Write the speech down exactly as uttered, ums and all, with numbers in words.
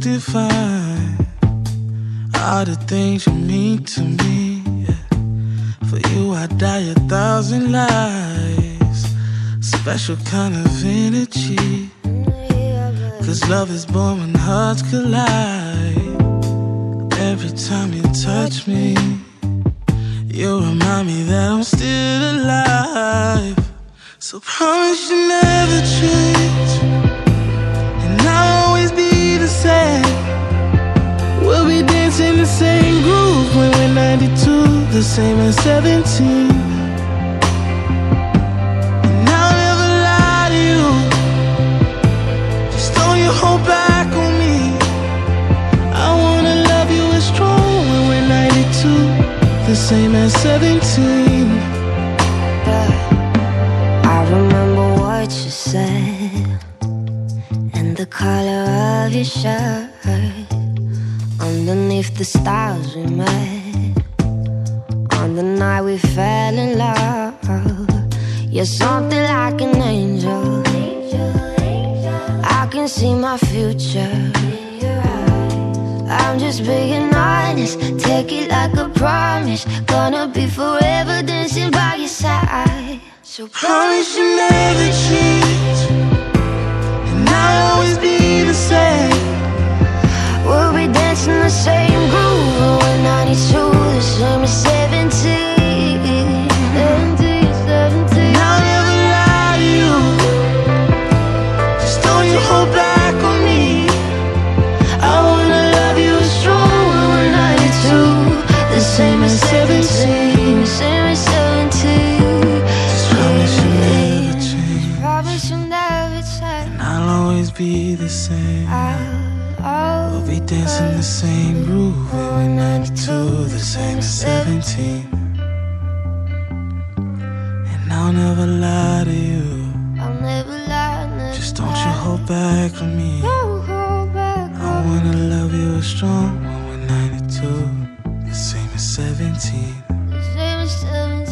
define all the things you mean to me. Yeah. For you I'd die a thousand lives. Special kind of energy. Cause love is born when hearts collide. Every time you touch me, you remind me that I'm still alive. So promise you never change, and I'll always be the same. We'll be dancing the same groove when we're ninety-two, the same as seventeen. And I'll never lie to you, just don't you hold back on me. I wanna love you as strong when we're ninety-two, the same as seventeen. I remember what you said, and the color of your shirt. Underneath the stars we met, on the night we fell in love. You're something like an angel. I can see my future. I'm just being honest, take it like a promise. Gonna be forever dancing by your side. So promise you never change, and I'll always be the same. We'll be dancing the same groove when we're ninety-two, the same as seventeen. seventeen, seventeen. And I'll never lie to you, just don't you hold back on me. I wanna love you strong when we're ninety-two, the same as seventeen. Same as seventeen. Just promise you never change, Promise you'll never change. and I'll always be the same. I'll We'll be dancing the same groove when we're ninety-two, the same as seventeen. And I'll never lie to you, I'll never lie, never just don't you hold back on me. Don't hold back. I wanna love you as strong when we're ninety-two, the same as seventeen. The same as seventeen.